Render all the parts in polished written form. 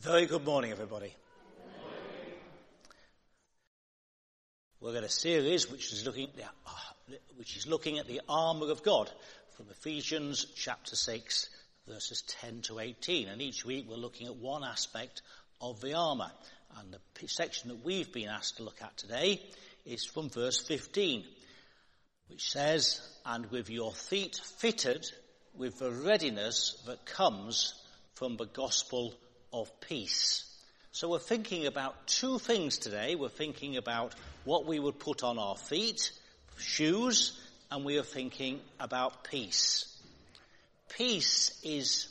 Very good morning, everybody. We're in a series which is looking at the armour of God from Ephesians chapter 6, verses 10 to 18. And each week we're looking at one aspect of the armour. And the section that we've been asked to look at today is from verse 15, which says, "And with your feet fitted with the readiness that comes from the gospel of peace." So we're thinking about two things today. We're thinking about what we would put on our feet, shoes, and we are thinking about peace. Peace is,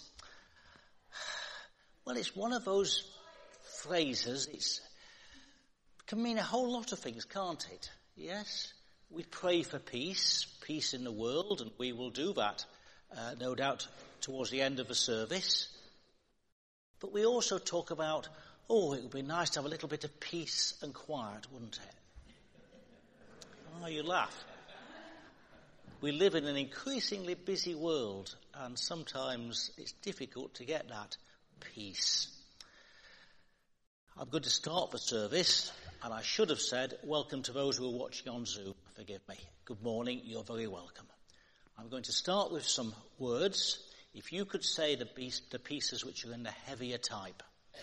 well, it's one of those phrases. It can mean a whole lot of things, can't it? Yes? We pray for peace in the world, and we will do that, no doubt, towards the end of the service. But we also talk about, it would be nice to have a little bit of peace and quiet, wouldn't it? Oh, you laugh. We live in an increasingly busy world, and sometimes it's difficult to get that peace. I'm going to start the service, and I should have said, welcome to those who are watching on Zoom. Forgive me. Good morning. You're very welcome. I'm going to start with some words. If you could say the pieces which are in the heavier type.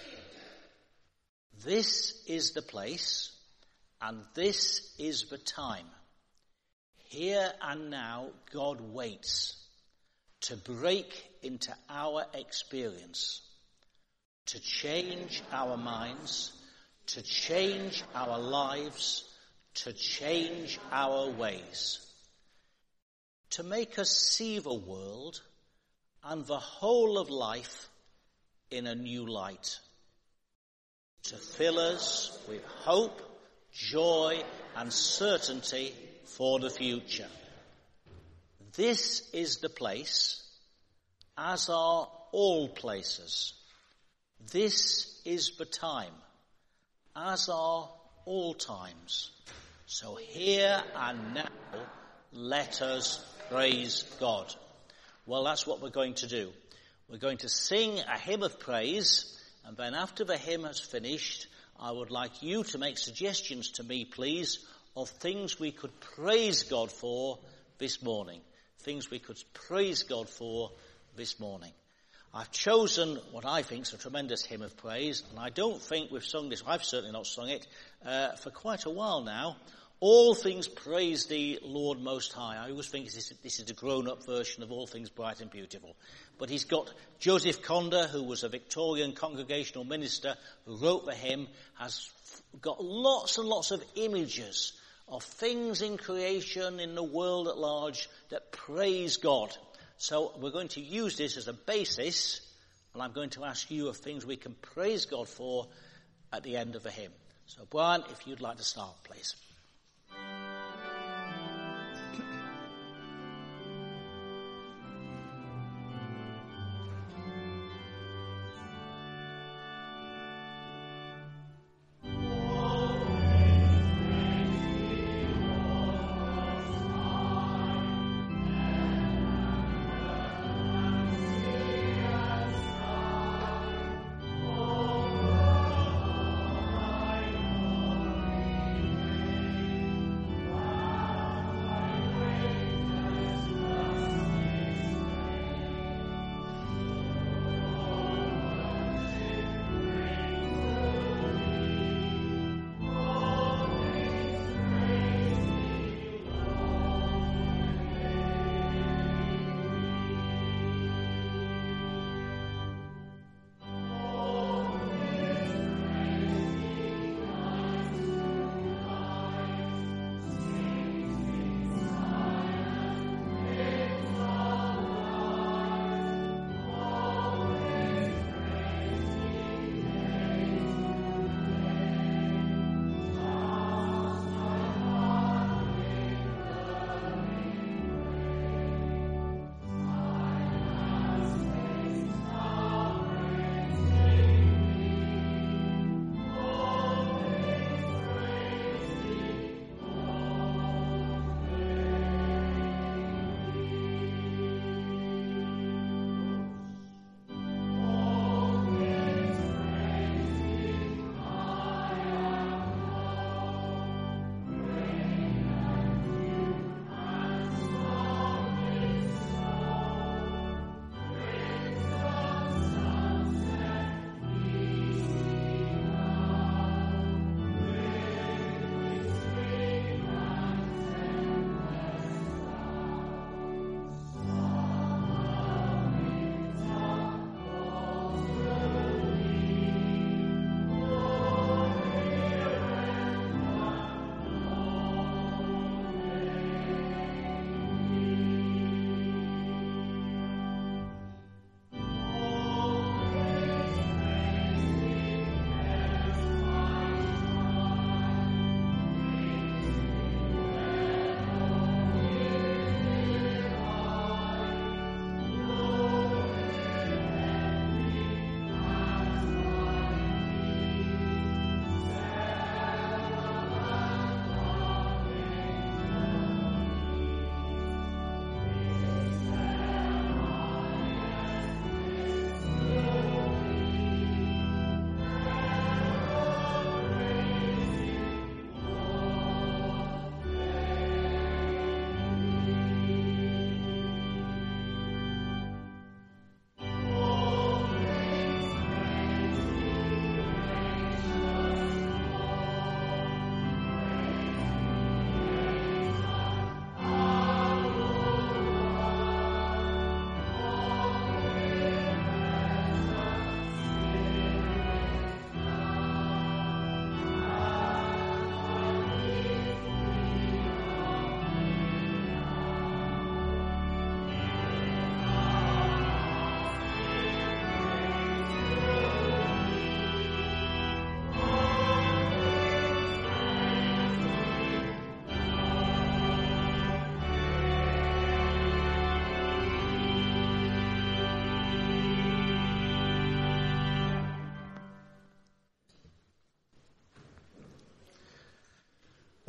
This is the place, and this is the time. Here and now, God waits to break into our experience, to change our minds, to change our lives, to change our ways, to make us see the world and the whole of life in a new light, to fill us with hope, joy, and certainty for the future. This is the place, as are all places. This is the time, as are all times. So here and now, let us praise God. Well, that's what we're going to do. We're going to sing a hymn of praise, and then after the hymn has finished, I would like you to make suggestions to me, please, of things we could praise God for this morning. Things we could praise God for this morning. I've chosen what I think is a tremendous hymn of praise, and I don't think we've sung this, I've certainly not sung it, for quite a while now. All things praise thee, Lord Most High. I always think this is a grown-up version of All Things Bright and Beautiful. But he's got Joseph Conda, who was a Victorian congregational minister who wrote the hymn, has got lots and lots of images of things in creation, in the world at large, that praise God. So we're going to use this as a basis, and I'm going to ask you of things we can praise God for at the end of the hymn. So Brian, if you'd like to start, please.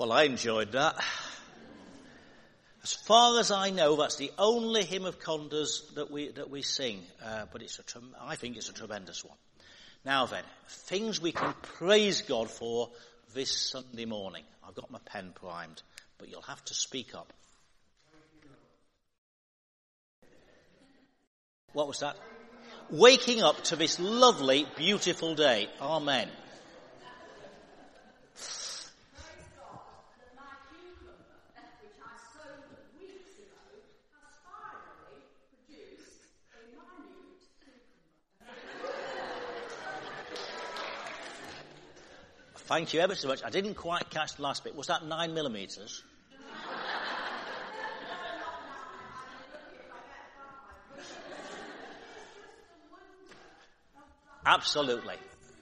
Well, I enjoyed that. As far as I know, that's the only hymn of Conda's that we sing, but I think it's a tremendous one. Now then, things we can praise God for this Sunday morning. I've got my pen primed, but you'll have to speak up. What was that? Waking up to this lovely, beautiful day. Amen. Thank you ever so much. I didn't quite catch the last bit. Was that 9 millimetres? Absolutely.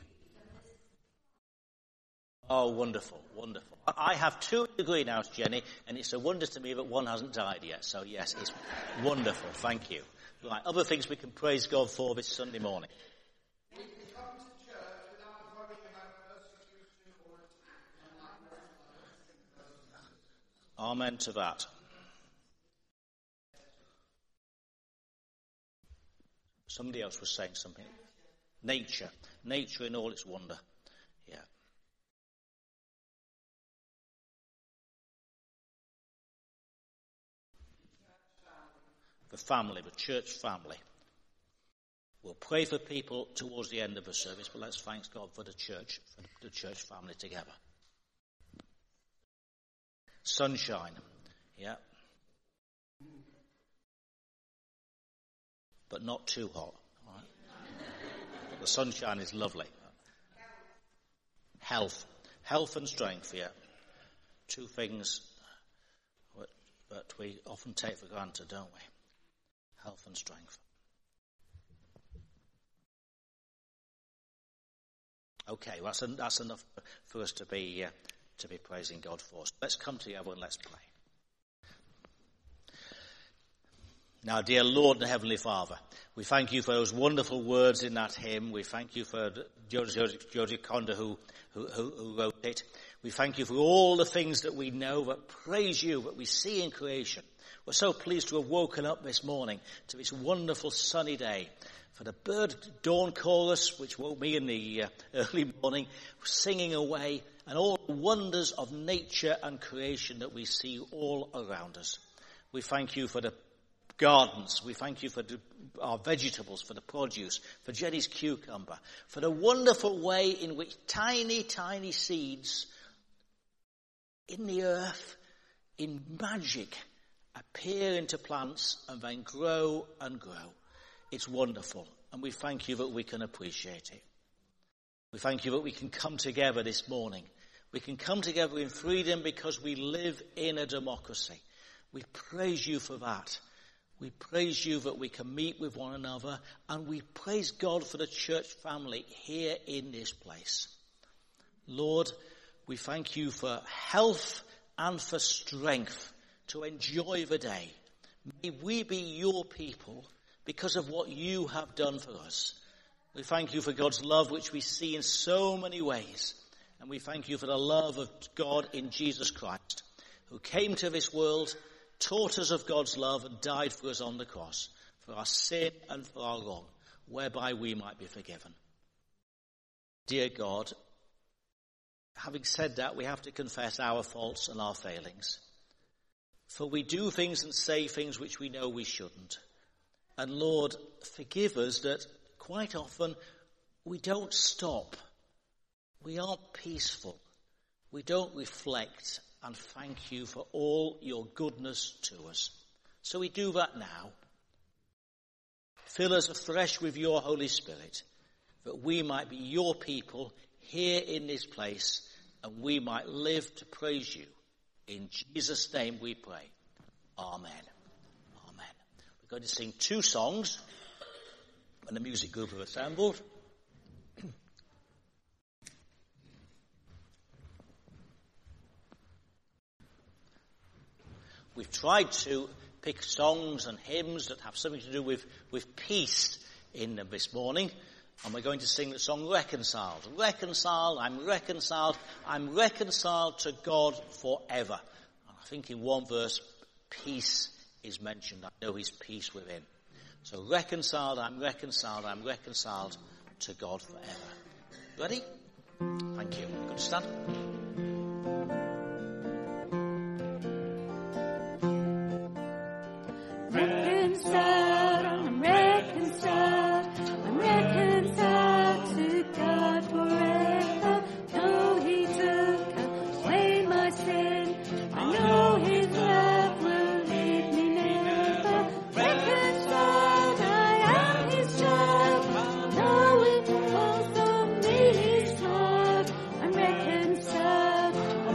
Oh, wonderful, wonderful. I have 2 in the greenhouse, Jenny, and it's a wonder to me that one hasn't died yet. So, yes, it's wonderful. Thank you. Right, other things we can praise God for this Sunday morning. Amen to that. Somebody else was saying something. Nature in all its wonder. Yeah. The family, the church family. We'll pray for people towards the end of the service, but let's thank God for the church family together. Sunshine, yeah. But not too hot. Right? The sunshine is lovely. Health and strength, yeah. 2 things that we often take for granted, don't we? Health and strength. Okay, that's enough for us to be praising God for. So let's come together and let's pray. Now, dear Lord and Heavenly Father, we thank you for those wonderful words in that hymn. We thank you for Georgie Conda who wrote it. We thank you for all the things that we know that praise you, that we see in creation. We're so pleased to have woken up this morning to this wonderful sunny day. For the bird dawn chorus, which woke me in the early morning, singing away, and all the wonders of nature and creation that we see all around us. We thank you for the gardens. We thank you for our vegetables, for the produce, for Jenny's cucumber, for the wonderful way in which tiny, tiny seeds in the earth, in magic, appear into plants and then grow and grow. It's wonderful, and we thank you that we can appreciate it. We thank you that we can come together this morning. We can come together in freedom because we live in a democracy. We praise you for that. We praise you that we can meet with one another, and we praise God for the church family here in this place. Lord, we thank you for health and for strength to enjoy the day. May we be your people because of what you have done for us. We thank you for God's love, which we see in so many ways. And we thank you for the love of God in Jesus Christ, who came to this world, taught us of God's love, and died for us on the cross, for our sin and for our wrong, whereby we might be forgiven. Dear God, having said that, we have to confess our faults and our failings. For we do things and say things which we know we shouldn't. And Lord, forgive us that quite often we don't stop. We aren't peaceful. We don't reflect and thank you for all your goodness to us. So we do that now. Fill us afresh with your Holy Spirit, that we might be your people here in this place, and we might live to praise you. In Jesus' name we pray. Amen. Amen. We're going to sing 2 songs when the music group have assembled. We've tried to pick songs and hymns that have something to do with peace in them this morning. And we're going to sing the song Reconciled. Reconciled, I'm reconciled to God forever. And I think in one verse, peace is mentioned. I know his peace within. So reconciled, I'm reconciled to God forever. Ready? Thank you. Good to stand. Reconciled, I'm reconciled to God forever. Though he took away my sin, I know his love will leave me never. Reconciled, I am his child, knowing both of me his love. I'm reconciled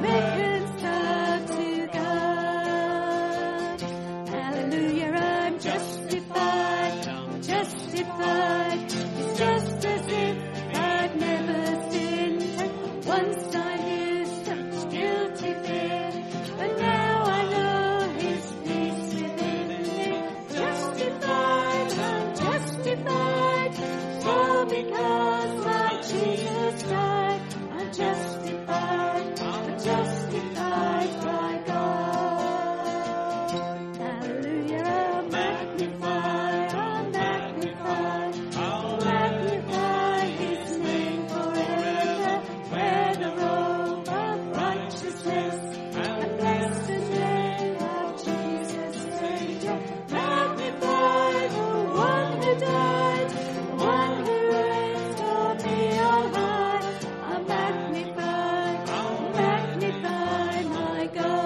to God. Hallelujah, I'm justified. It's just as if I've never sinned. Once I knew such guilty fear, but now I know his peace within me. I'm justified, all because my Jesus died. I'm justified by God. Hallelujah, I'll magnify his name forever. Wear the robe of righteousness and bless the name of Jesus Savior. Magnify the one who died, the one who reigns for me on high. I'll magnify my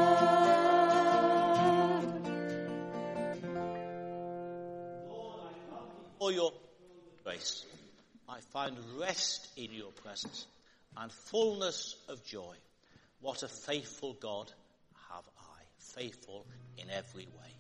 God. For your grace, I find rest in your presence and fullness of joy. What a faithful God have I, faithful in every way.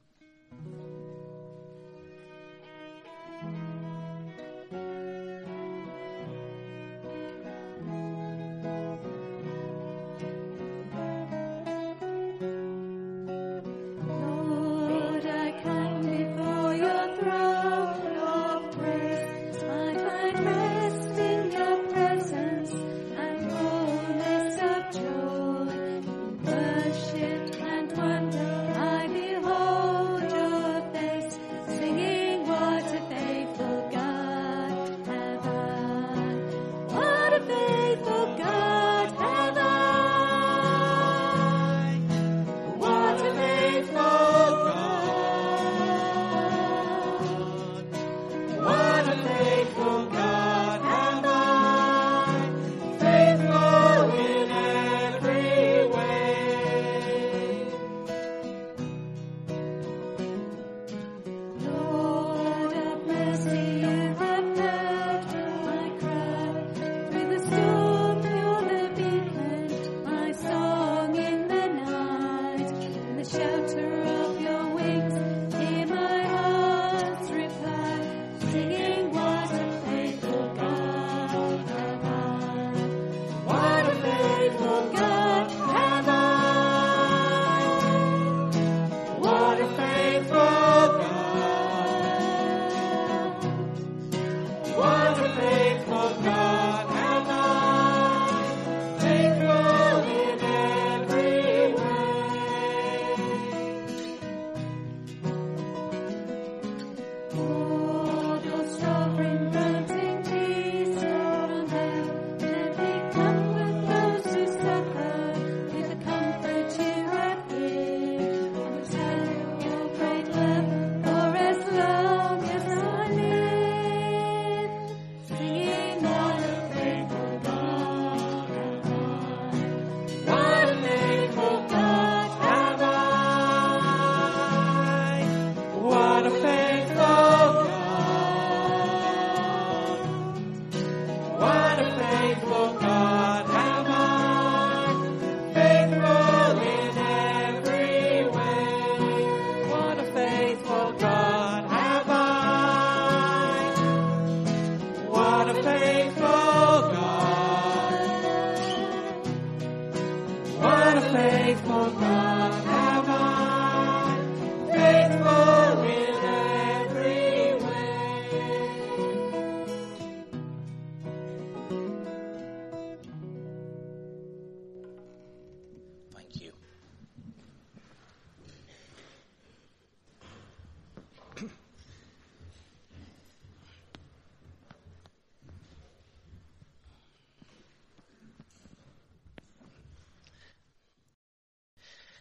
Lord, I come before your throne of grace. I find rest in your presence and fullness of joy. In worship and wonder I behold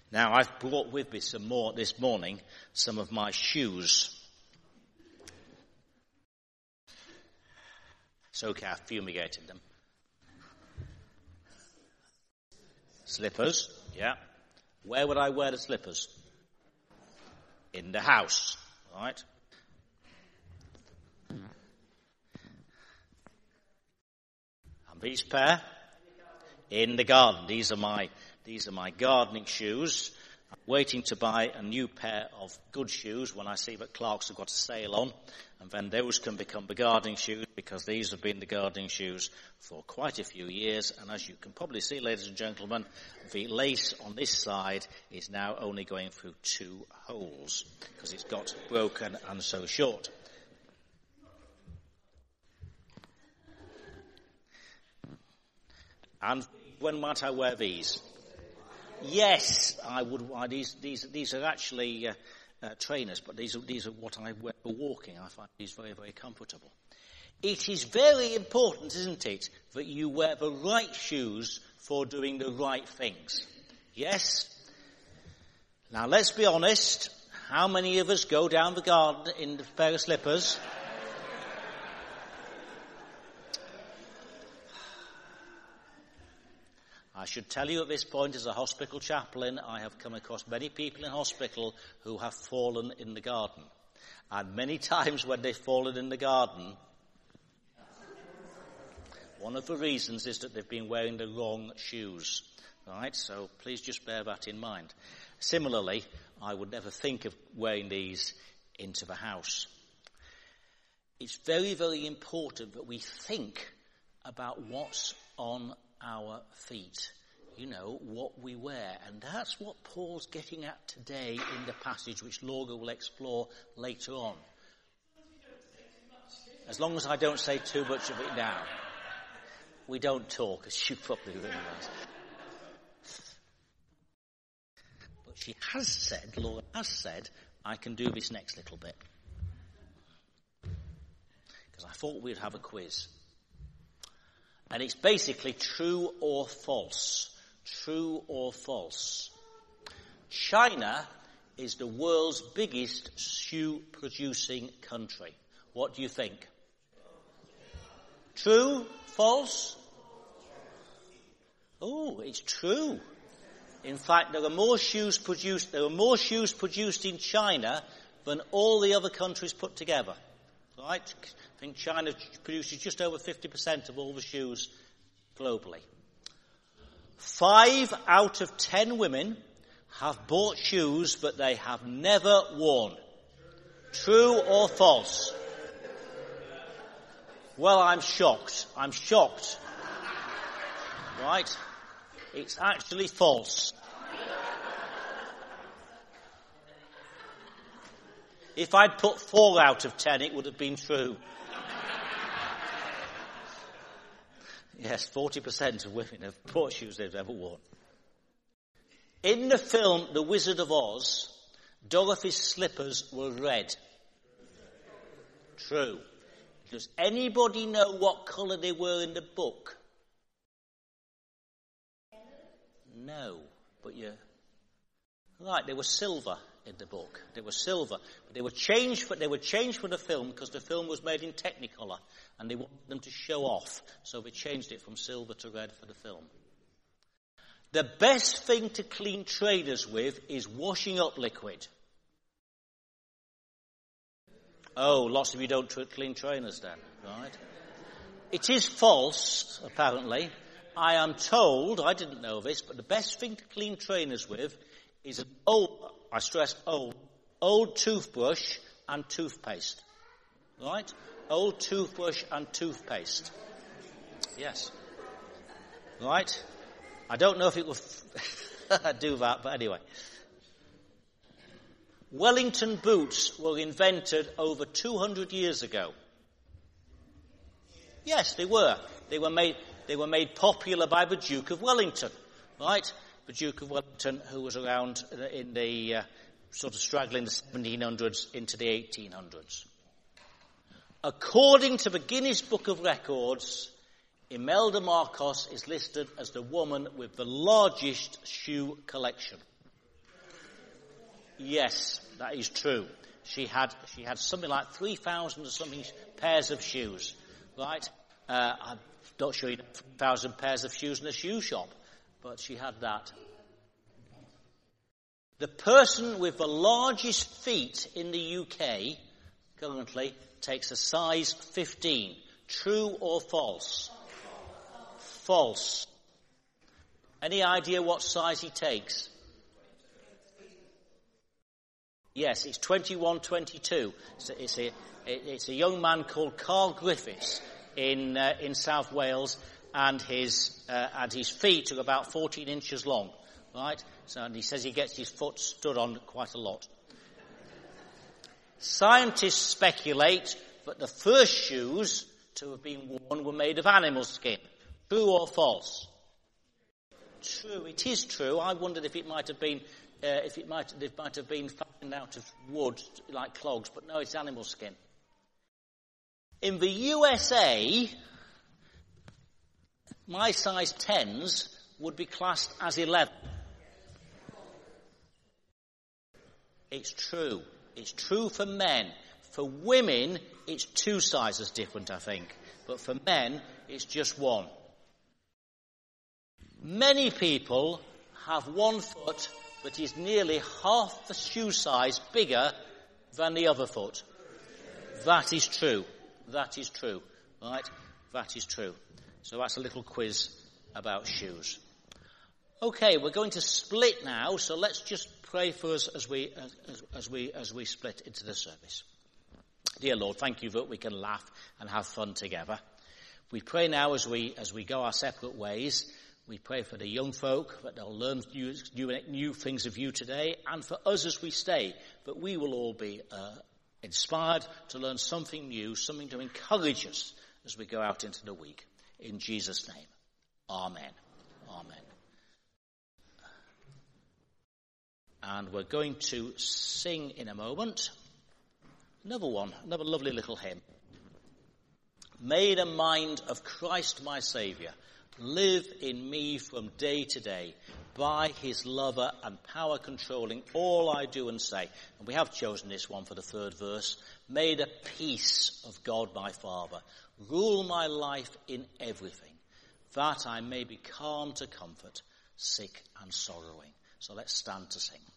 Now, I've brought with me this morning some of my shoes. It's okay, I've fumigated them. Slippers, yeah. Where would I wear the slippers? In the house, right? And these pair? In the garden. These are my gardening shoes. I'm waiting to buy a new pair of good shoes when I see that Clarks have got a sale on, and then those can become the gardening shoes, because these have been the gardening shoes for quite a few years. And as you can probably see, ladies and gentlemen, the lace on this side is now only going through 2 holes because it's got broken and so short. And when might I wear these? Yes, I would. These are actually trainers, but these are what I wear for walking. I find these very, very comfortable. It is very important, isn't it, that you wear the right shoes for doing the right things. Yes? Now let's be honest. How many of us go down the garden in a pair of slippers? I should tell you at this point, as a hospital chaplain, I have come across many people in hospital who have fallen in the garden. And many times when they've fallen in the garden, one of the reasons is that they've been wearing the wrong shoes. Right? So please just bear that in mind. Similarly, I would never think of wearing these into the house. It's very, very important that we think about what's on our feet, what we wear. And that's what Paul's getting at today in the passage which Laura will explore later on. As long as I don't say too much of it now. We don't talk, as you probably realise. But Laura has said, I can do this next little bit. Because I thought we'd have a quiz. And it's basically true or false. True or false. China is the world's biggest shoe-producing country. What do you think? True? False? Oh, it's true. In fact, there are more shoes produced in China than all the other countries put together. Right? I think China produces just over 50% of all the shoes globally. 5 out of 10 women have bought shoes that they have never worn. True or false? Well, I'm shocked. Right? It's actually false. If I'd put 4 out of 10, it would have been true. Yes, 40% of women have bought shoes they've never worn. In the film The Wizard of Oz, Dorothy's slippers were red. True. Does anybody know what colour they were in the book? No, but you're right. They were silver in the book. They were silver, but they were changed for the film because the film was made in Technicolor, and they wanted them to show off, so they changed it from silver to red for the film. The best thing to clean trainers with is washing up liquid. Oh, lots of you don't clean trainers then, right? It is false, apparently. I am told, I didn't know this, but the best thing to clean trainers with is an old toothbrush and toothpaste. Right? Old toothbrush and toothpaste. Yes. Right? I don't know if it will do that, but anyway. Wellington boots were invented over 200 years ago. Yes, they were. They were made popular by the Duke of Wellington, right? The Duke of Wellington, who was around in the sort of straggling the 1700s into the 1800s. According to the Guinness Book of Records, Imelda Marcos is listed as the woman with the largest shoe collection. Yes, that is true. She had something like 3,000 or something pairs of shoes, right? I'm not sure you know 3,000 pairs of shoes in a shoe shop, but she had that. The person with the largest feet in the UK currently takes a size 15. True or false? False. Any idea what size he takes? Yes, it's 21, 22. So it's a young man called Carl Griffiths in South Wales, and his feet are about 14 inches long, right? So, and he says he gets his foot stood on quite a lot. Scientists speculate that the first shoes to have been worn were made of animal skin. True or false? True. It is true. I wondered if it might have been fashioned out of wood like clogs, but no, it's animal skin. In the USA, my size 10s would be classed as 11. It's true. It's true for men. For women, it's 2 sizes different, I think. But for men, it's just 1. Many people have 1 foot that is nearly half the shoe size bigger than the other foot. That is true. That is true. Right? That is true. So that's a little quiz about shoes. Okay, we're going to split now, so let's just pray for us as we split into the service. Dear Lord, thank you that we can laugh and have fun together. We pray now as we go our separate ways. We pray for the young folk that they'll learn new things of you today, and for us as we stay, that we will all be inspired to learn something new, something to encourage us as we go out into the week. In Jesus' name, amen. Amen. And we're going to sing in a moment another lovely little hymn. Made a mind of Christ my Saviour, live in me from day to day, by his lover and power controlling all I do and say. And we have chosen this one for the 3rd verse. Made a peace of God my Father, rule my life in everything, that I may be calm to comfort, sick and sorrowing. So let's stand to sing.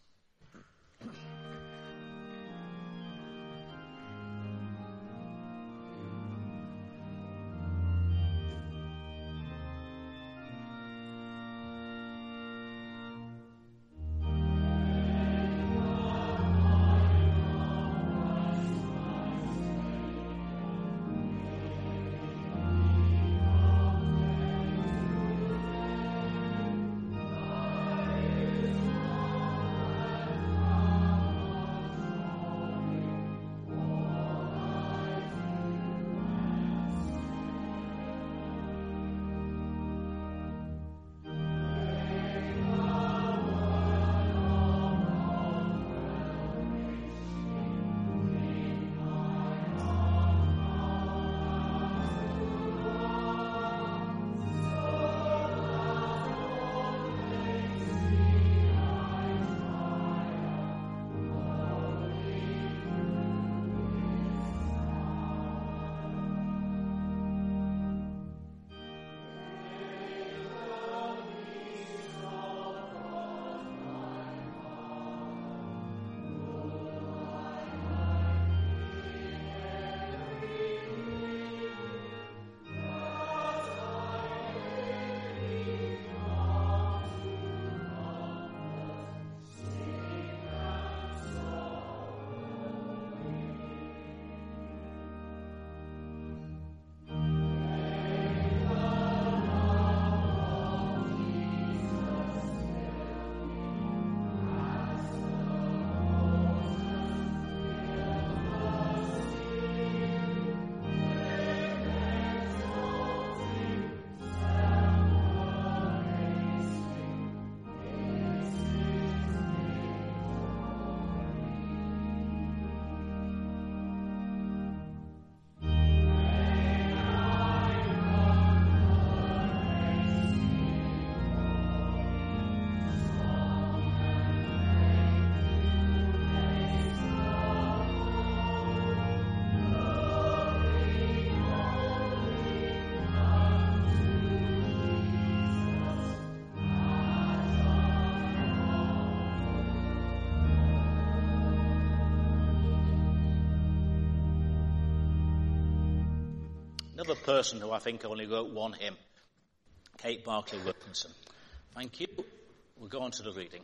Another person who I think only wrote one hymn, Kate Barclay Wilkinson. Thank you. We'll go on to the reading.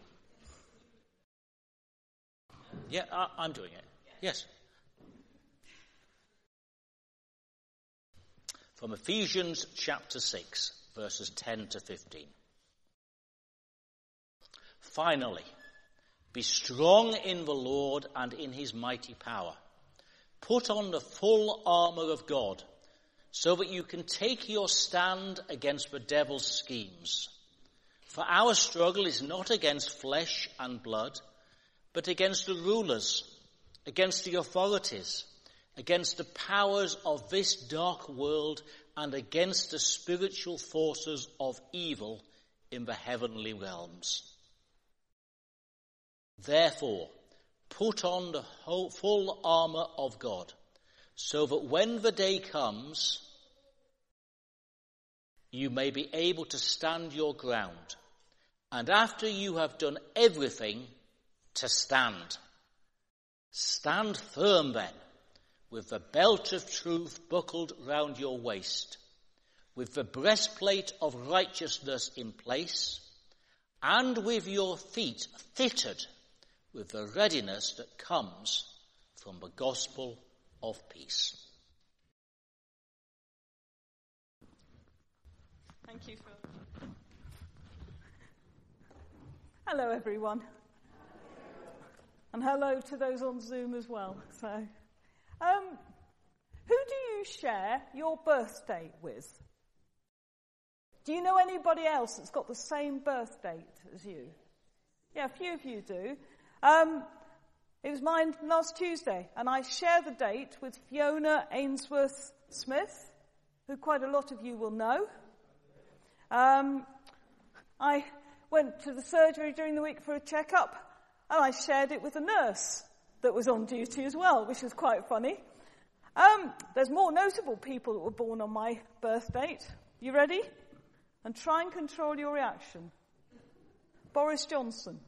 Yeah, I'm doing it. Yes. From Ephesians chapter 6, verses 10 to 15. Finally, be strong in the Lord and in his mighty power. Put on the full armour of God, so that you can take your stand against the devil's schemes. For our struggle is not against flesh and blood, but against the rulers, against the authorities, against the powers of this dark world, and against the spiritual forces of evil in the heavenly realms. Therefore, put on the full armour of God, so that when the day comes, you may be able to stand your ground, and after you have done everything, to stand. Stand firm then, with the belt of truth buckled round your waist, with the breastplate of righteousness in place, and with your feet fitted with the readiness that comes from the gospel of peace. Thank you, Phil. Hello, everyone. And hello to those on Zoom as well. So, who do you share your birth date with? Do you know anybody else that's got the same birth date as you? Yeah, a few of you do. It was mine last Tuesday, and I share the date with Fiona Ainsworth Smith, who quite a lot of you will know. I went to the surgery during the week for a checkup, and I shared it with a nurse that was on duty as well, which was quite funny. There's more notable people that were born on my birth date. You ready? And try and control your reaction. Boris Johnson.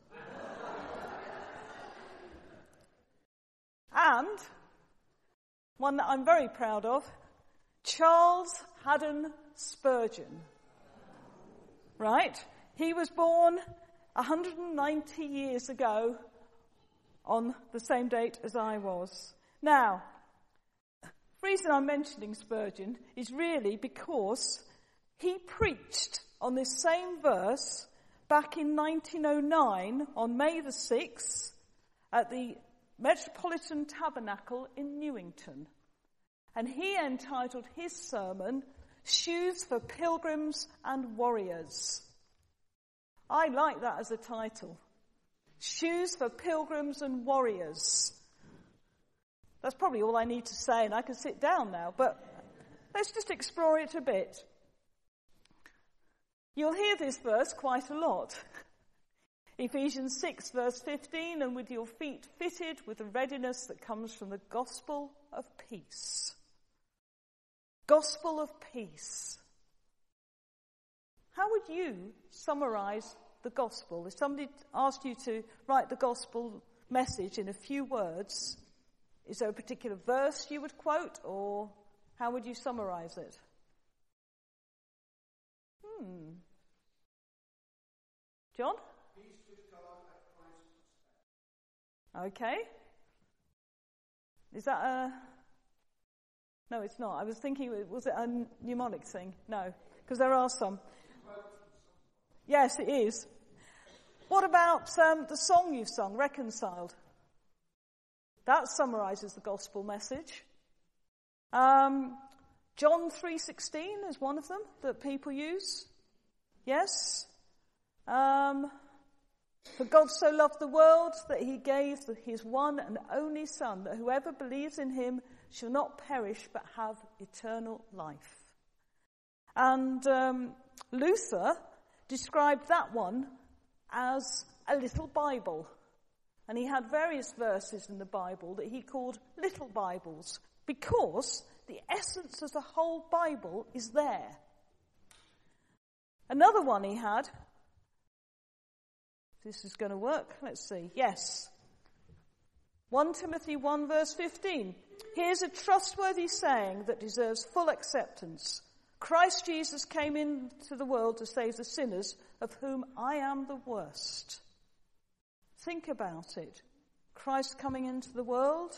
And one that I'm very proud of, Charles Haddon Spurgeon. Right? He was born 190 years ago on the same date as I was. Now, the reason I'm mentioning Spurgeon is really because he preached on this same verse back in 1909 on May the 6th at the Metropolitan Tabernacle in Newington. And he entitled his sermon, Shoes for Pilgrims and Warriors. I like that as a title. Shoes for Pilgrims and Warriors. That's probably all I need to say, and I can sit down now, but let's just explore it a bit. You'll hear this verse quite a lot. Ephesians 6 verse 15, and with your feet fitted with the readiness that comes from the gospel of peace. Gospel of peace. How would you summarize the gospel? If somebody asked you to write the gospel message in a few words, is there a particular verse you would quote, or how would you summarize it? John? Okay. Is that a... No, it's not. I was thinking, was it a mnemonic thing? No, because there are some. Yes, it is. What about the song you've sung, Reconciled? That summarises the gospel message. John 3:16 is one of them that people use. Yes. For God so loved the world that he gave his one and only Son, that whoever believes in him shall not perish but have eternal life. And Luther described that one as a little Bible. And he had various verses in the Bible that he called little Bibles, because the essence of the whole Bible is there. Another one he had, this is going to work, let's see, yes. 1 Timothy 1 verse 15. Here's a trustworthy saying that deserves full acceptance. Christ Jesus came into the world to save the sinners, of whom I am the worst. Think about it. Christ coming into the world,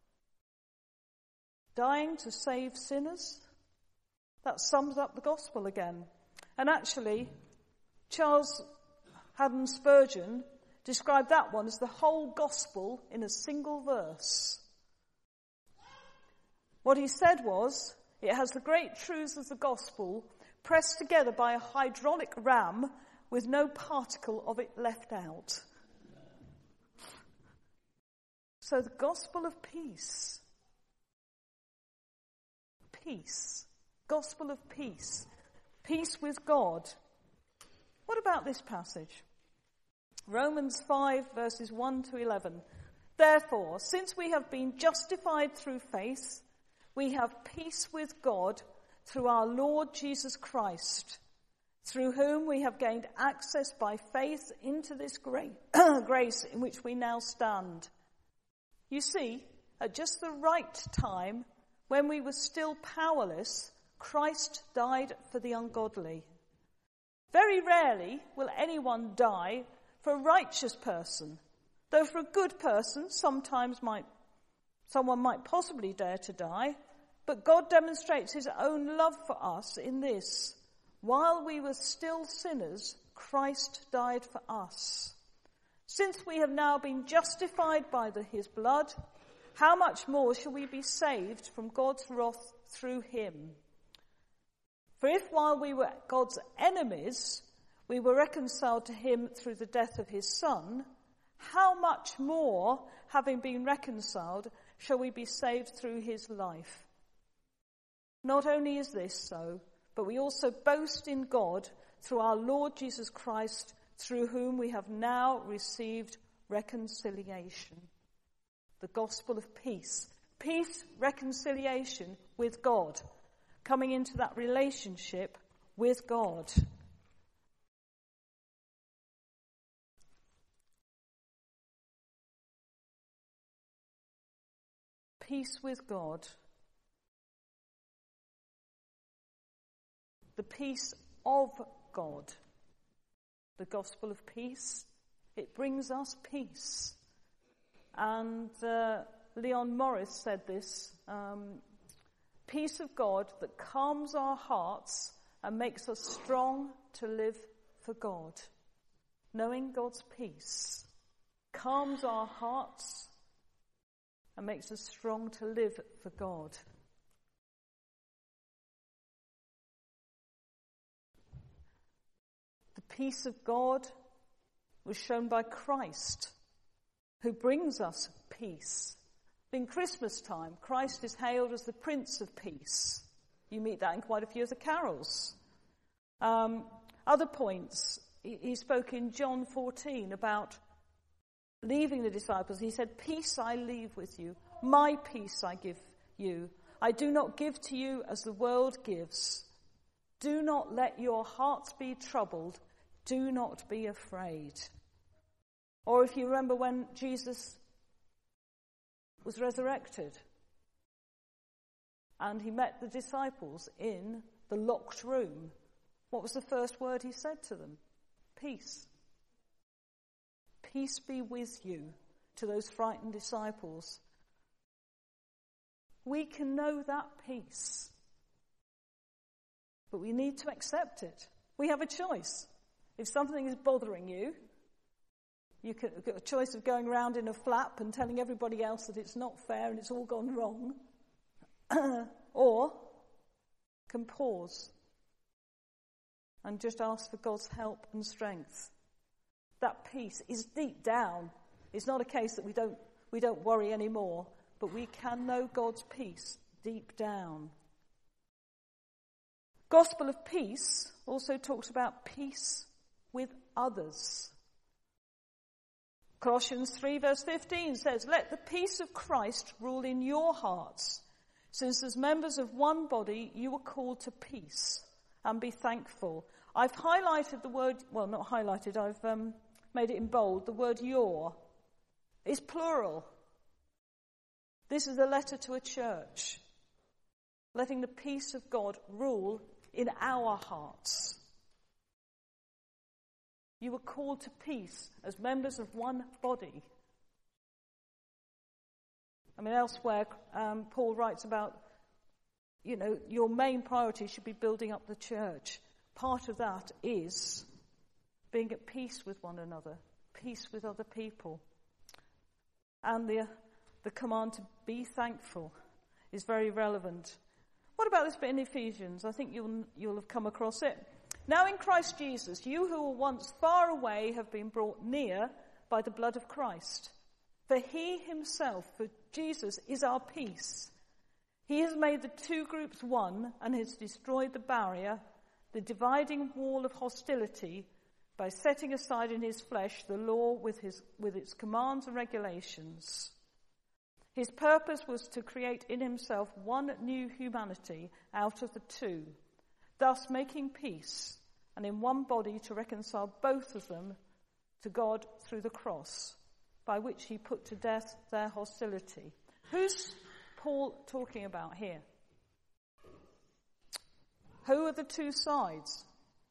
dying to save sinners. That sums up the gospel again. And actually, Charles Haddon Spurgeon described that one as the whole gospel in a single verse. What he said was, it has the great truths of the gospel pressed together by a hydraulic ram with no particle of it left out. So the gospel of peace. Peace. Gospel of peace. Peace with God. What about this passage? Romans 5 verses 1 to 11. Therefore, since we have been justified through faith, we have peace with God through our Lord Jesus Christ, through whom we have gained access by faith into this grace in which we now stand. You see, at just the right time, when we were still powerless, Christ died for the ungodly. Very rarely will anyone die for a righteous person, though for a good person someone might possibly dare to die. But God demonstrates his own love for us in this: while we were still sinners, Christ died for us. Since we have now been justified by his blood, how much more shall we be saved from God's wrath through him? For if while we were God's enemies, we were reconciled to him through the death of his Son, how much more, having been reconciled, shall we be saved through his life? Not only is this so, but we also boast in God through our Lord Jesus Christ, through whom we have now received reconciliation. The gospel of peace. Peace, reconciliation with God. Coming into that relationship with God. Peace with God. The peace of God. The gospel of peace. It brings us peace. And Leon Morris said this, peace of God that calms our hearts and makes us strong to live for God. Knowing God's peace calms our hearts and makes us strong to live for God. The peace of God was shown by Christ, who brings us peace. In Christmas time, Christ is hailed as the Prince of Peace. You meet that in quite a few of the carols. Other points, he spoke in John 14 about leaving the disciples. He said, peace I leave with you, my peace I give you. I do not give to you as the world gives. Do not let your hearts be troubled. Do not be afraid. Or if you remember when Jesus was resurrected and he met the disciples in the locked room, what was the first word he said to them? Peace. Peace be with you, to those frightened disciples. We can know that peace, but we need to accept it. We have a choice. If something is bothering you, you can get a choice of going around in a flap and telling everybody else that it's not fair and it's all gone wrong, or can pause and just ask for God's help and strength. That peace is deep down. It's not a case that we don't worry anymore, but we can know God's peace deep down. Gospel of peace also talks about peace with others. Colossians 3 verse 15 says, let the peace of Christ rule in your hearts, since as members of one body you were called to peace, and be thankful. I've highlighted the word, well, not highlighted, I've made it in bold. The word your is plural. This is a letter to a church, letting the peace of God rule in our hearts. You were called to peace as members of one body. I mean, elsewhere, Paul writes about, your main priority should be building up the church. Part of that is being at peace with one another, peace with other people. And the command to be thankful is very relevant. What about this bit in Ephesians? I think you'll have come across it. Now in Christ Jesus, you who were once far away have been brought near by the blood of Christ. For he himself, for Jesus, is our peace. He has made the two groups one and has destroyed the barrier, the dividing wall of hostility, by setting aside in his flesh the law with its commands and regulations. His purpose was to create in himself one new humanity out of the two, thus making peace, and in one body to reconcile both of them to God through the cross, by which he put to death their hostility. Who's Paul talking about here? Who are the two sides?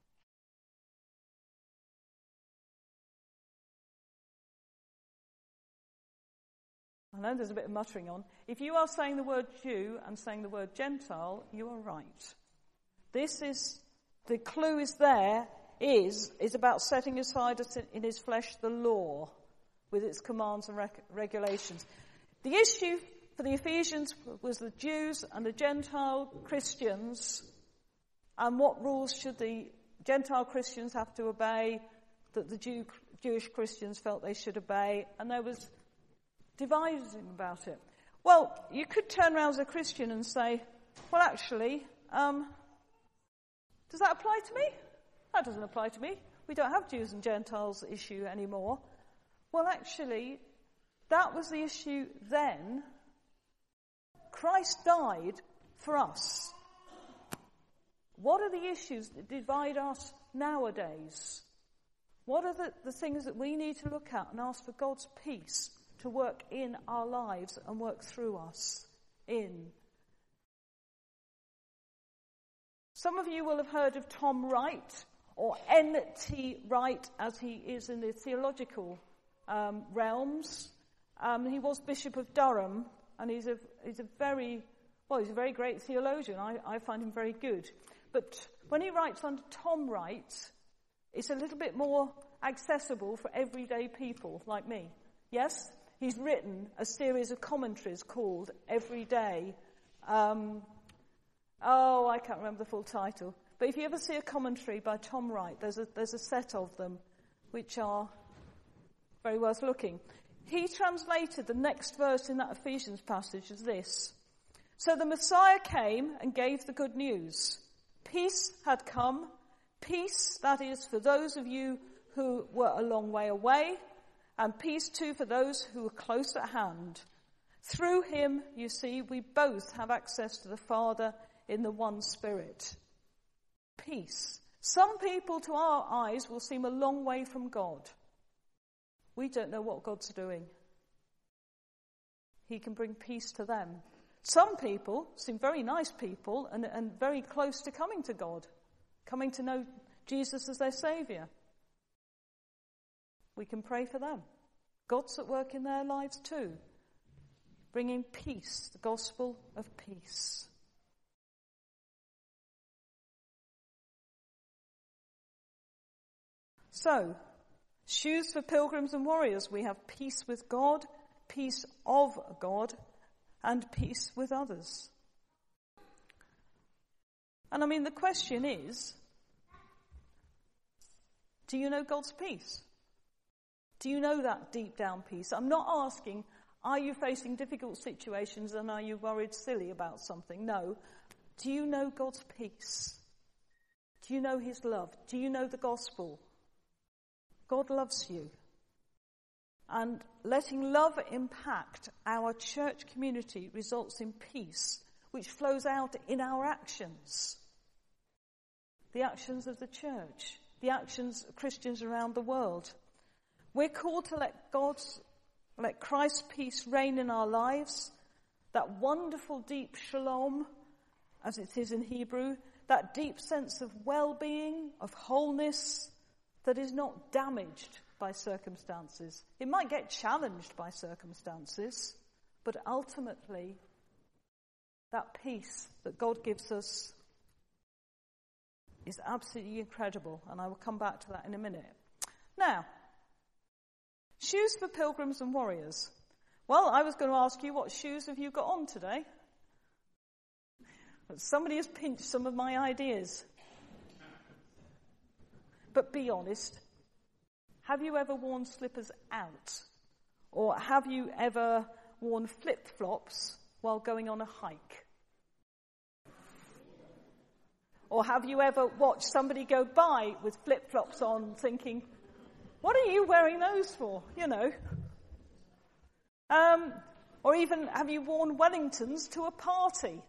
I know there's a bit of muttering on. If you are saying the word Jew and saying the word Gentile, you are right. The clue is there, is about setting aside in his flesh the law with its commands and regulations. The issue for the Ephesians was the Jews and the Gentile Christians, and what rules should the Gentile Christians have to obey that the Jewish Christians felt they should obey, and there was dividing about it. Well, you could turn around as a Christian and say, well, actually, does that apply to me? That doesn't apply to me. We don't have Jews and Gentiles issue anymore. Well, actually, that was the issue then. Christ died for us. What are the issues that divide us nowadays? What are the things that we need to look at and ask for God's peace to work in our lives and work through us in? Some of you will have heard of Tom Wright, or N.T. Wright, as he is in the theological realms. He was Bishop of Durham, and he's a very great theologian. I find him very good. But when he writes under Tom Wright, it's a little bit more accessible for everyday people like me. Yes? He's written a series of commentaries called Everyday. I can't remember the full title. But if you ever see a commentary by Tom Wright, there's a set of them which are very worth looking. He translated the next verse in that Ephesians passage as this. So the Messiah came and gave the good news. Peace had come. Peace, that is, for those of you who were a long way away, and peace too for those who were close at hand. Through him, you see, we both have access to the Father in the one Spirit. Peace. Some people to our eyes will seem a long way from God. We don't know what God's doing. He can bring peace to them. Some people seem very nice people and very close to coming to God, coming to know Jesus as their Saviour. We can pray for them. God's at work in their lives too, bringing peace, the gospel of peace. So, shoes for pilgrims and warriors. We have peace with God, peace of God, and peace with others. And the question is, do you know God's peace? Do you know that deep down peace? I'm not asking, are you facing difficult situations and are you worried silly about something? No. Do you know God's peace? Do you know his love? Do you know the gospel? God loves you. And letting love impact our church community results in peace, which flows out in our actions. The actions of the church, the actions of Christians around the world. We're called to let Christ's peace reign in our lives that wonderful deep shalom, as it is in Hebrew, that deep sense of well-being, of wholeness, that is not damaged by circumstances. It might get challenged by circumstances, but ultimately, that peace that God gives us is absolutely incredible, and I will come back to that in a minute. Now, shoes for pilgrims and warriors. Well, I was going to ask you, what shoes have you got on today? But somebody has pinched some of my ideas. But be honest, have you ever worn slippers out? Or have you ever worn flip-flops while going on a hike? Or have you ever watched somebody go by with flip-flops on thinking, what are you wearing those for? You know. Or even, have you worn Wellingtons to a party?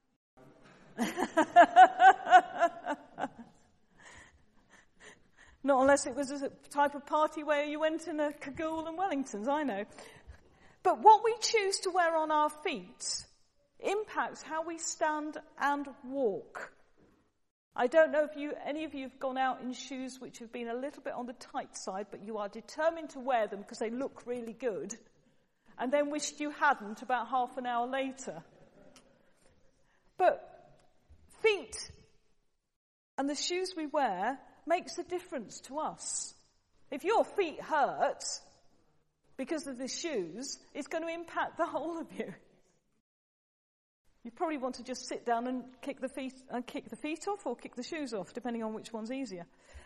Not unless it was a type of party where you went in a cagoule and Wellingtons, I know. But what we choose to wear on our feet impacts how we stand and walk. I don't know if any of you have gone out in shoes which have been a little bit on the tight side, but you are determined to wear them because they look really good, and then wished you hadn't about half an hour later. But feet and the shoes we wear makes a difference to us. If your feet hurt because of the shoes, it's going to impact the whole of you. You probably want to just sit down and kick the feet off, or kick the shoes off, depending on which one's easier.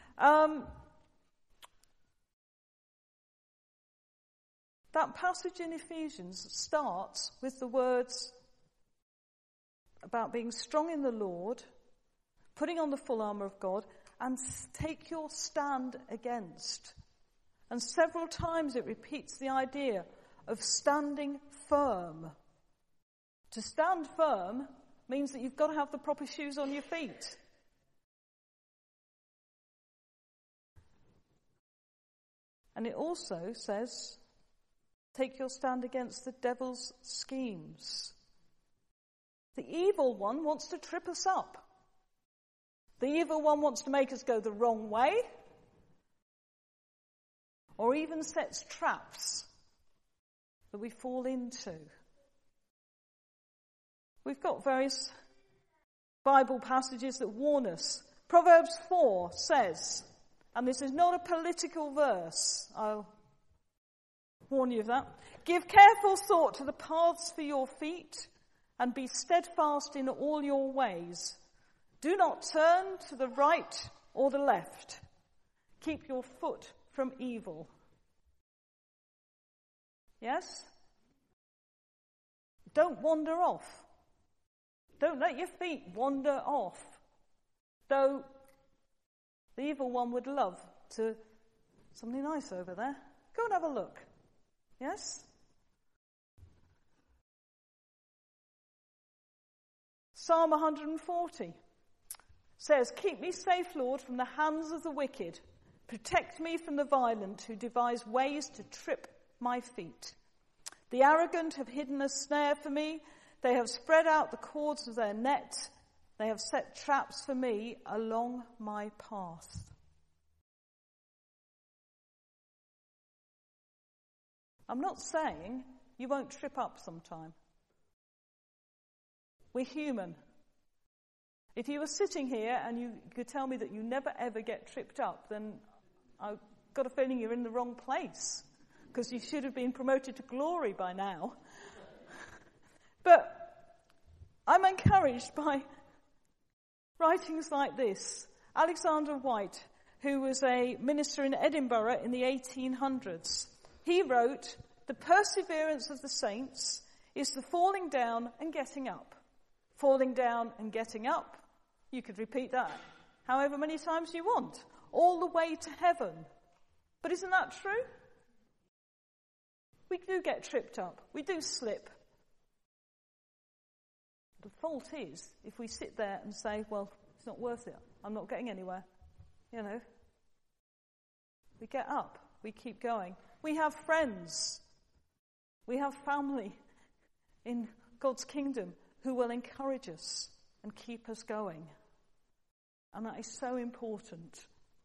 That passage in Ephesians starts with the words about being strong in the Lord, putting on the full armour of God, and take your stand against. And several times it repeats the idea of standing firm. To stand firm means that you've got to have the proper shoes on your feet. And it also says, take your stand against the devil's schemes. The evil one wants to trip us up. The evil one wants to make us go the wrong way, or even sets traps that we fall into. We've got various Bible passages that warn us. Proverbs 4 says, and this is not a political verse, I'll warn you of that. Give careful thought to the paths for your feet, and be steadfast in all your ways. Do not turn to the right or the left. Keep your foot from evil. Yes? Don't wander off. Don't let your feet wander off. Though the evil one would love to... Something nice over there. Go and have a look. Yes? Psalm 140 says, keep me safe, Lord, from the hands of the wicked. Protect me from the violent who devise ways to trip my feet. The arrogant have hidden a snare for me. They have spread out the cords of their net. They have set traps for me along my path. I'm not saying you won't trip up sometime. We're human. If you were sitting here and you could tell me that you never ever get tripped up, then I've got a feeling you're in the wrong place, because you should have been promoted to glory by now. But I'm encouraged by writings like this. Alexander White, who was a minister in Edinburgh in the 1800s, he wrote, the perseverance of the saints is the falling down and getting up. Falling down and getting up. You could repeat that however many times you want, all the way to heaven. But isn't that true? We do get tripped up. We do slip. The fault is if we sit there and say, well, it's not worth it. I'm not getting anywhere. You know. We get up. We keep going. We have friends. We have family in God's kingdom who will encourage us and keep us going. And that is so important.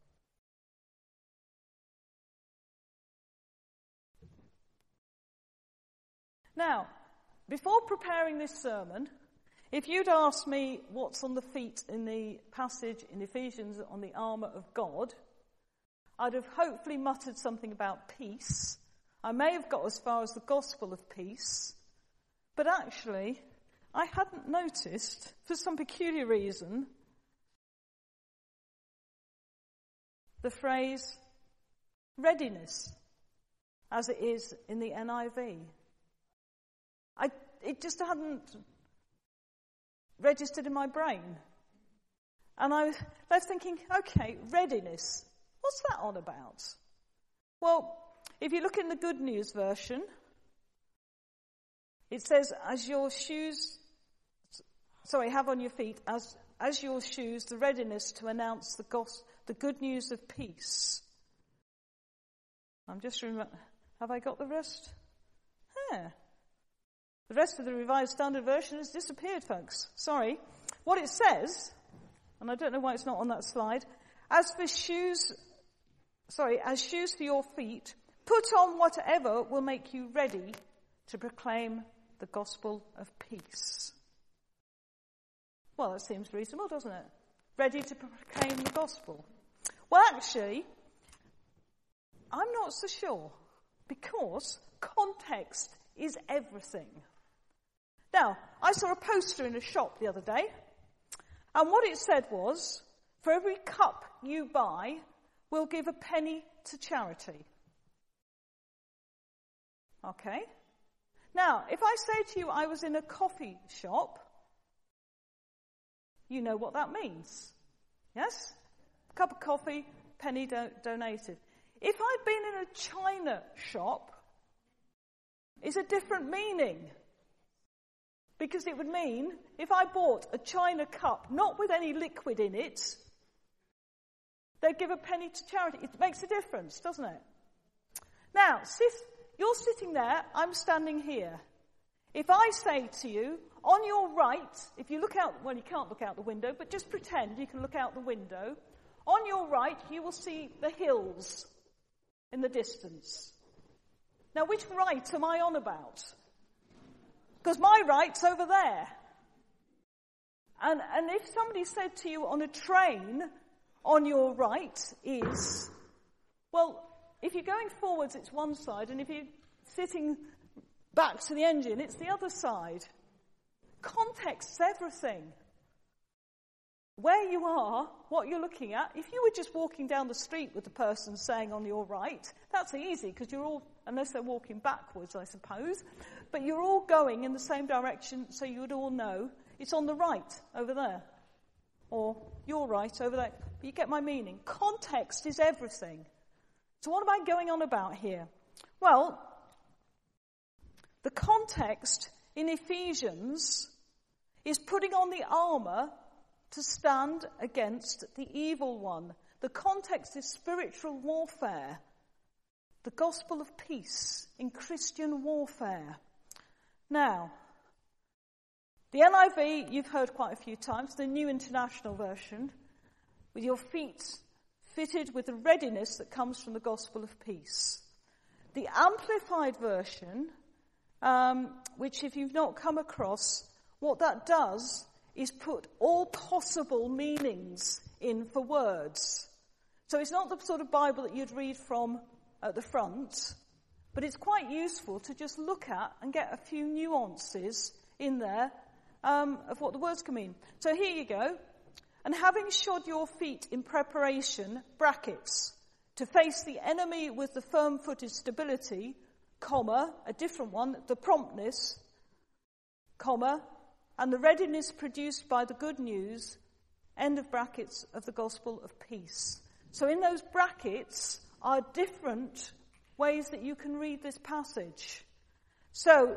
Now, before preparing this sermon, if you'd asked me what's on the feet in the passage in Ephesians on the armour of God, I'd have hopefully muttered something about peace. I may have got as far as the gospel of peace, but actually, I hadn't noticed, for some peculiar reason, the phrase readiness, as it is in the NIV. It just hadn't registered in my brain. And I was left thinking, okay, readiness, what's that on about? Well, if you look in the Good News version, it says, have on your feet, as your shoes, the readiness to announce the good news of peace. I'm just remembering, have I got the rest? Yeah. The rest of the Revised Standard Version has disappeared, folks. Sorry. What it says, and I don't know why it's not on that slide, as shoes for your feet, put on whatever will make you ready to proclaim the gospel of peace. Well, that seems reasonable, doesn't it? Ready to proclaim the gospel. Well, actually, I'm not so sure, because context is everything. Now, I saw a poster in a shop the other day, and what it said was, for every cup you buy, we'll give a penny to charity. Okay? Now, if I say to you I was in a coffee shop, you know what that means. Yes? A cup of coffee, penny donated. If I'd been in a china shop, it's a different meaning. Because it would mean, if I bought a china cup, not with any liquid in it, they'd give a penny to charity. It makes a difference, doesn't it? Now, you're sitting there, I'm standing here. If I say to you, on your right, if you look out, well, you can't look out the window, but just pretend you can look out the window. On your right, you will see the hills in the distance. Now, which right am I on about? Because my right's over there. And if somebody said to you on a train, on your right is, well, if you're going forwards, it's one side, and if you're sitting back to the engine, it's the other side. Context's everything. Where you are, what you're looking at. If you were just walking down the street with the person saying on your right, that's easy, because you're all, unless they're walking backwards, I suppose, but you're all going in the same direction, so you would all know it's on the right over there, or your right over there. But you get my meaning. Context is everything. So what am I going on about here? Well, the context in Ephesians is putting on the armour to stand against the evil one. The context is spiritual warfare. The gospel of peace in Christian warfare. Now, the NIV, you've heard quite a few times, the New International Version, with your feet fitted with the readiness that comes from the gospel of peace. The Amplified Version, which if you've not come across, what that does is put all possible meanings in for words. So it's not the sort of Bible that you'd read from at the front, but it's quite useful to just look at and get a few nuances in there of what the words can mean. So here you go. And having shod your feet in preparation, brackets, to face the enemy with the firm-footed stability, comma, a different one, the promptness, comma, and the readiness produced by the good news, end of brackets, of the gospel of peace. So in those brackets are different ways that you can read this passage. So,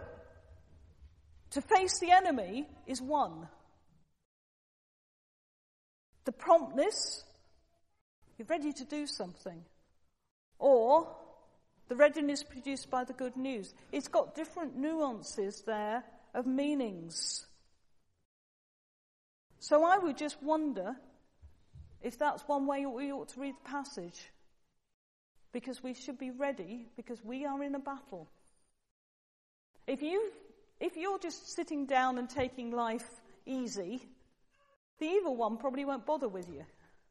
to face the enemy is one. The promptness, you're ready to do something. Or the readiness produced by the good news. It's got different nuances there of meanings. So I would just wonder if that's one way we ought to read the passage. Because we should be ready, because we are in a battle. If you're just sitting down and taking life easy, the evil one probably won't bother with you.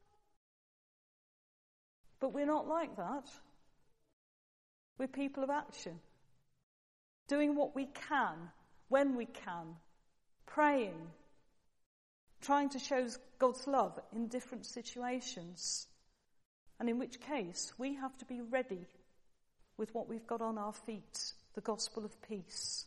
But we're not like that. We're people of action. Doing what we can, when we can. Praying. Trying to show God's love in different situations. And in which case, we have to be ready with what we've got on our feet, the gospel of peace.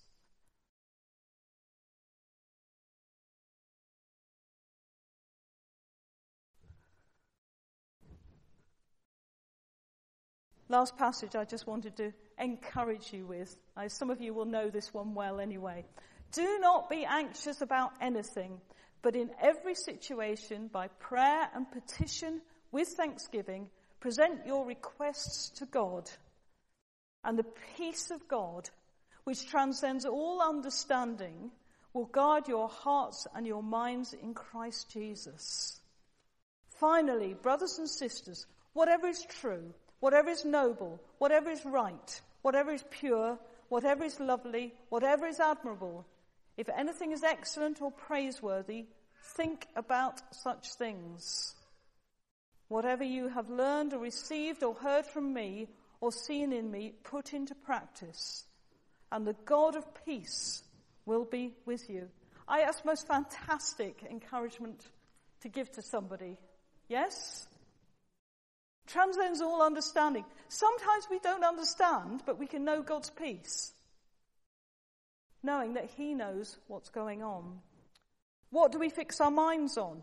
Last passage I just wanted to encourage you with. Some of you will know this one well anyway. Do not be anxious about anything, but in every situation, by prayer and petition with thanksgiving, present your requests to God. And the peace of God, which transcends all understanding, will guard your hearts and your minds in Christ Jesus. Finally, brothers and sisters, whatever is true, whatever is noble, whatever is right, whatever is pure, whatever is lovely, whatever is admirable, if anything is excellent or praiseworthy, think about such things. Whatever you have learned or received or heard from me or seen in me, put into practice, and the God of peace will be with you. That's the most fantastic encouragement to give to somebody. Yes? Transcends all understanding. Sometimes we don't understand, but we can know God's peace, knowing that He knows what's going on. What do we fix our minds on?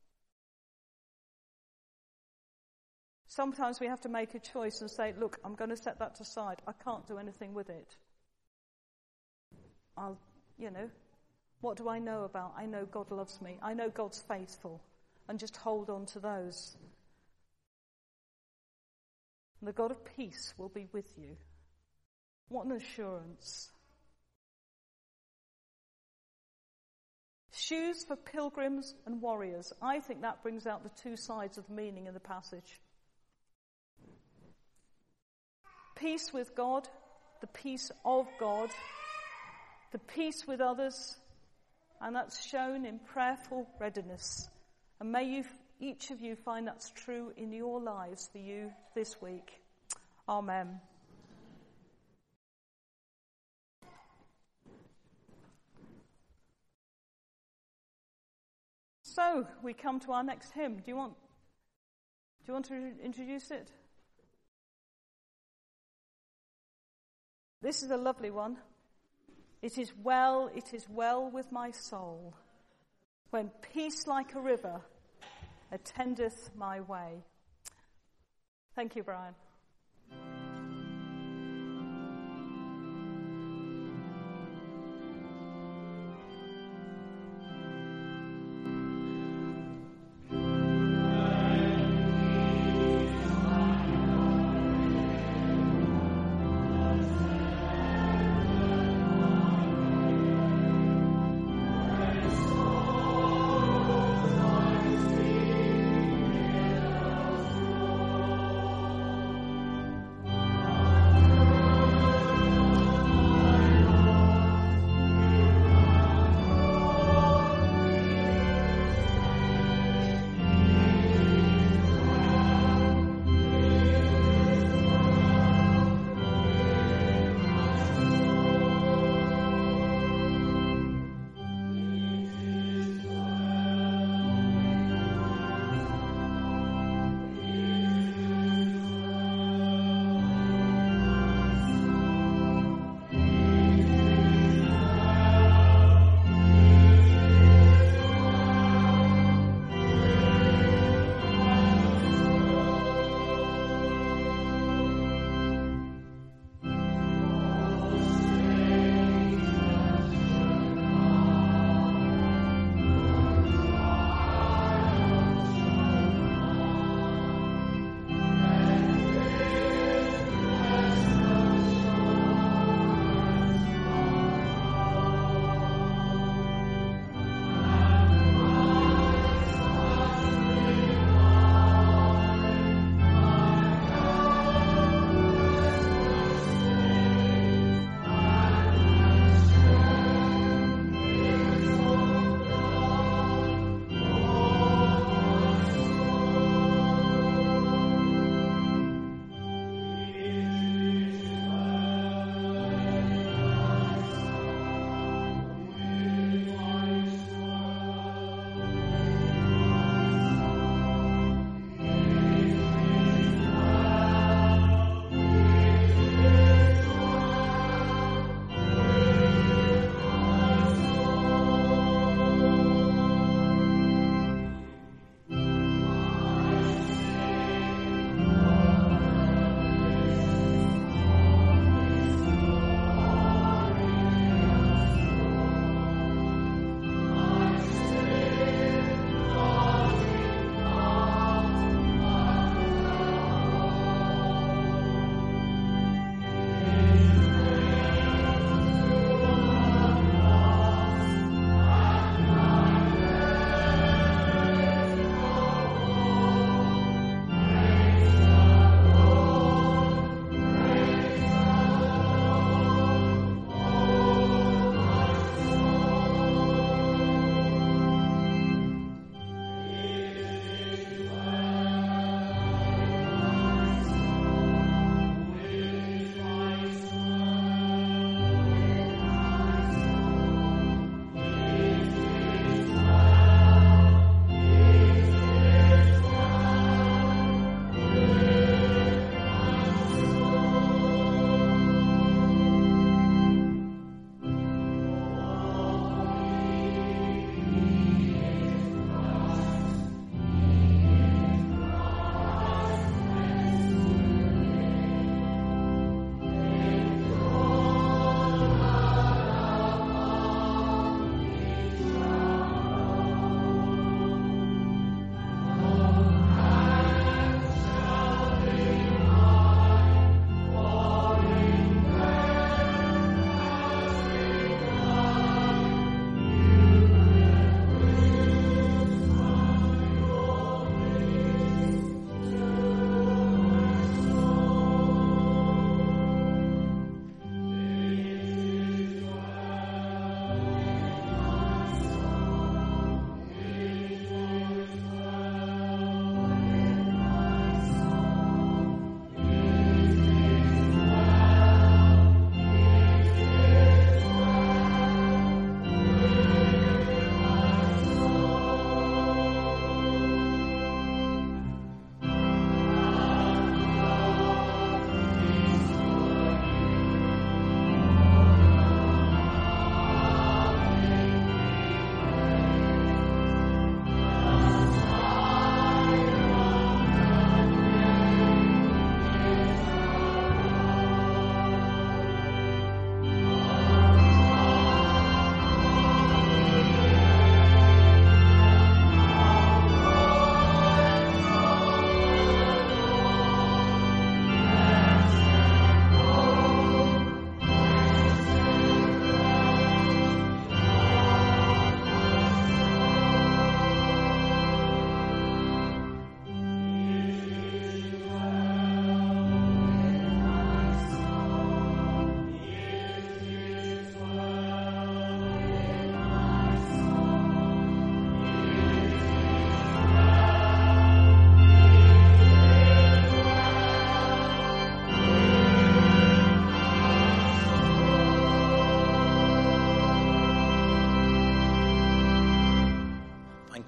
Sometimes we have to make a choice and say, look, I'm going to set that aside. I can't do anything with it. What do I know about? I know God loves me. I know God's faithful. And just hold on to those. And the God of peace will be with you. What an assurance. Shoes for pilgrims and warriors. I think that brings out the two sides of the meaning in the passage. Peace with God, the peace of God, the peace with others, and that's shown in prayerful readiness. And may each of you find that's true in your lives for you this week. Amen. So, we come to our next hymn. Do you want to introduce it? This is a lovely one. It is well with my soul, when peace like a river attendeth my way. Thank you, Brian.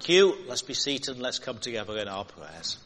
Thank you. Let's be seated and let's come together in our prayers.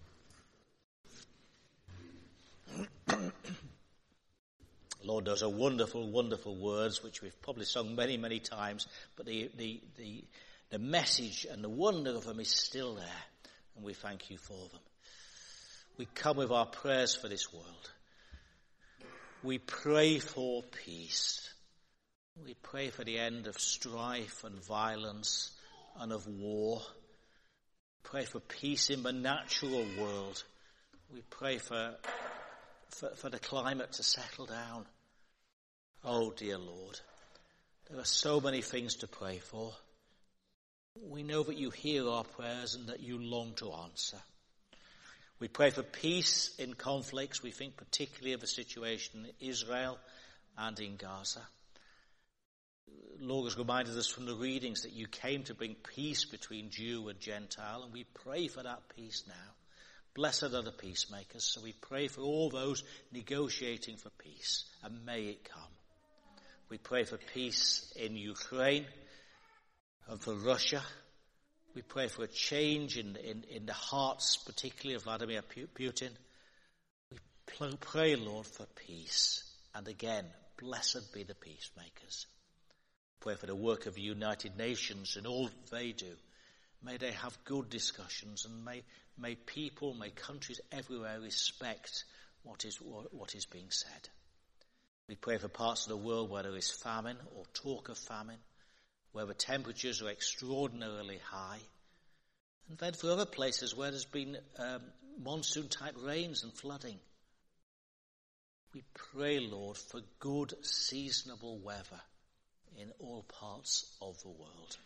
Lord, those are wonderful, wonderful words which we've probably sung many, many times, but the message and the wonder of them is still there, and we thank you for them. We come with our prayers for this world. We pray for peace. We pray for the end of strife and violence and of war. Pray for peace in the natural world. We pray for the climate to settle down. Oh, dear Lord, there are so many things to pray for. We know that you hear our prayers and that you long to answer. We pray for peace in conflicts. We think particularly of the situation in Israel and in Gaza. Lord has reminded us from the readings that you came to bring peace between Jew and Gentile, and we pray for that peace now. Blessed are the peacemakers, so we pray for all those negotiating for peace, and may it come. We pray for peace in Ukraine and for Russia. We pray for a change in the hearts, particularly of Vladimir Putin. We pray, Lord, for peace. And again, blessed be the peacemakers. Pray for the work of the United Nations and all they do. May they have good discussions, and may people, may countries everywhere respect what is being said. We pray for parts of the world where there is famine or talk of famine, where the temperatures are extraordinarily high, and then for other places where there's been monsoon-type rains and flooding. We pray, Lord, for good seasonable weather in all parts of the world.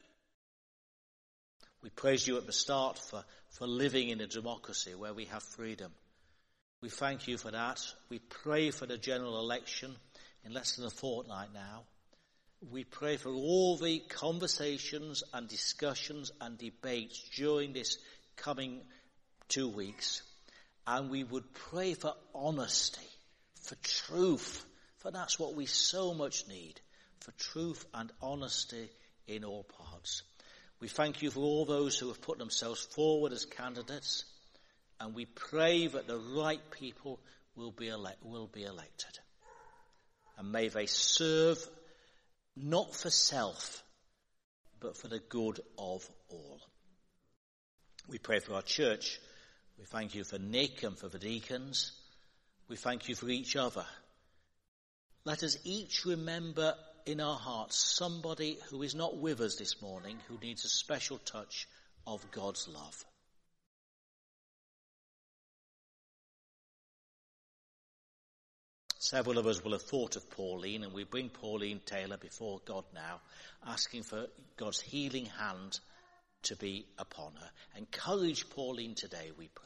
We praised you at the start for living in a democracy where we have freedom. We thank you for that. We pray for the general election in less than a fortnight now. We pray for all the conversations and discussions and debates during this coming 2 weeks. And we would pray for honesty, for truth, for that's what we so much need, for truth and honesty in all parts. We thank you for all those who have put themselves forward as candidates, and we pray that the right people will be elected. And may they serve not for self, but for the good of all. We pray for our church. We thank you for Nick and for the deacons. We thank you for each other. Let us each remember in our hearts somebody who is not with us this morning, who needs a special touch of God's love. Several of us will have thought of Pauline, and we bring Pauline Taylor before God now, asking for God's healing hand to be upon her. Encourage Pauline today, we pray.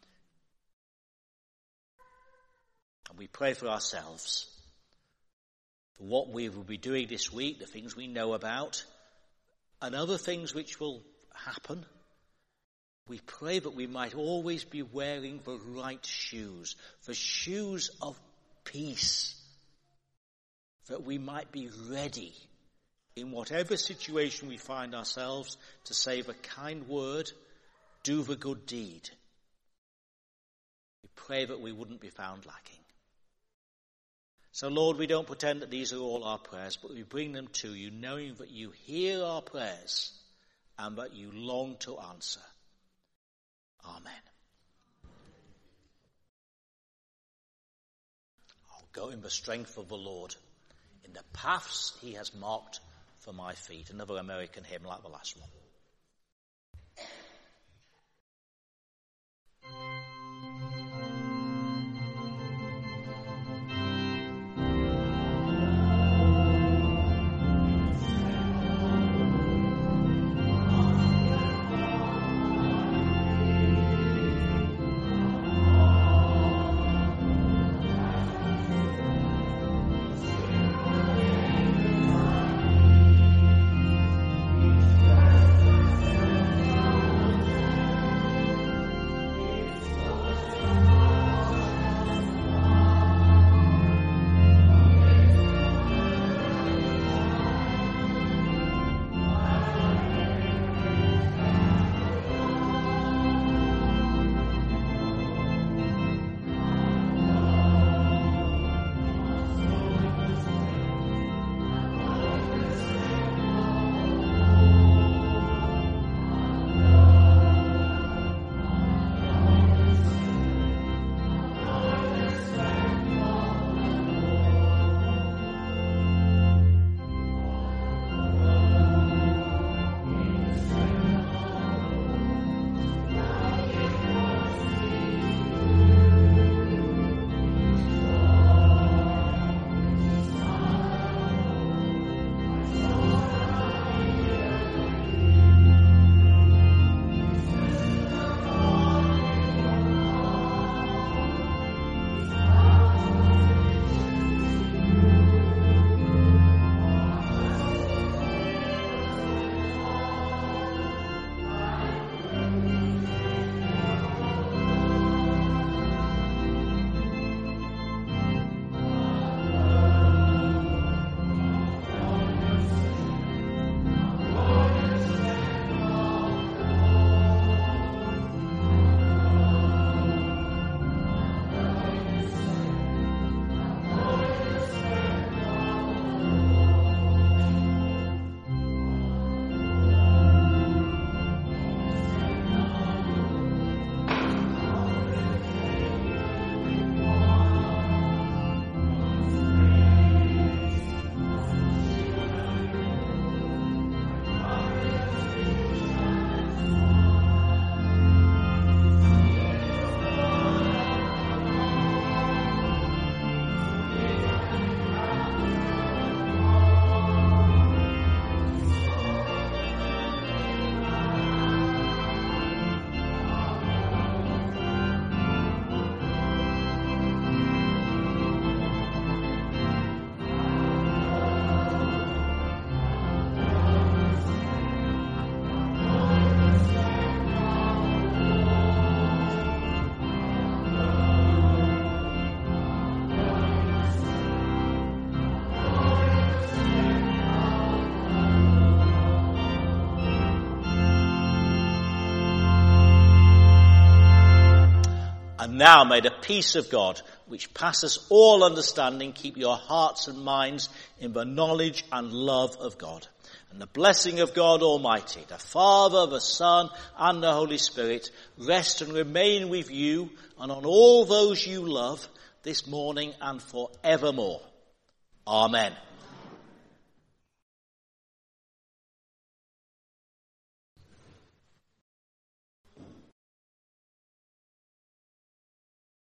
And we pray for ourselves, for what we will be doing this week, the things we know about, and other things which will happen. We pray that we might always be wearing the right shoes, the shoes of peace, that we might be ready in whatever situation we find ourselves to say the kind word, do the good deed. We pray that we wouldn't be found lacking. So, Lord, we don't pretend that these are all our prayers, but we bring them to you, knowing that you hear our prayers and that you long to answer. Amen. I'll go in the strength of the Lord, in the paths he has marked for my feet. Another American hymn like the last one. And now may the peace of God, which passes all understanding, keep your hearts and minds in the knowledge and love of God. And the blessing of God Almighty, the Father, the Son, and the Holy Spirit, rest and remain with you and on all those you love this morning and forevermore. Amen.